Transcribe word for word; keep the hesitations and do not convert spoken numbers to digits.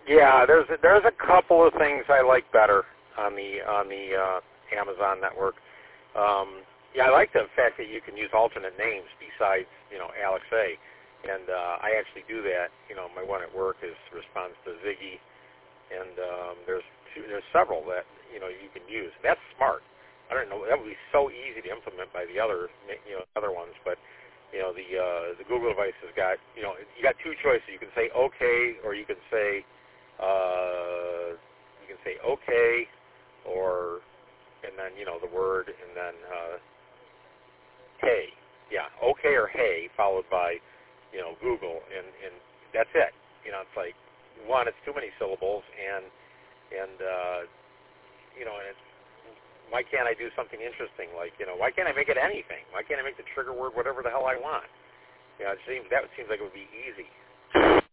Yeah, there's a, there's a couple of things I like better on the on the uh, Amazon network. Um, yeah, I like the fact that you can use alternate names besides, you know, Alex A. And uh, I actually do that. You know, my one at work is responds to Ziggy, and um, there's two, there's several that you know you can use. That's smart. I don't know. That would be so easy to implement by the other you know other ones, but you know the uh, the Google device has got you know you got two choices. You can say okay, or you can say uh, you can say okay, or and then you know the word and then uh, hey, yeah, okay or hey, followed by you know Google, and and that's it. You know, it's like one, it's too many syllables, and and uh, you know, and it's why can't I do something interesting? Like, you know, why can't I make it anything? Why can't I make the trigger word whatever the hell I want? You know, it seems that seems like it would be easy.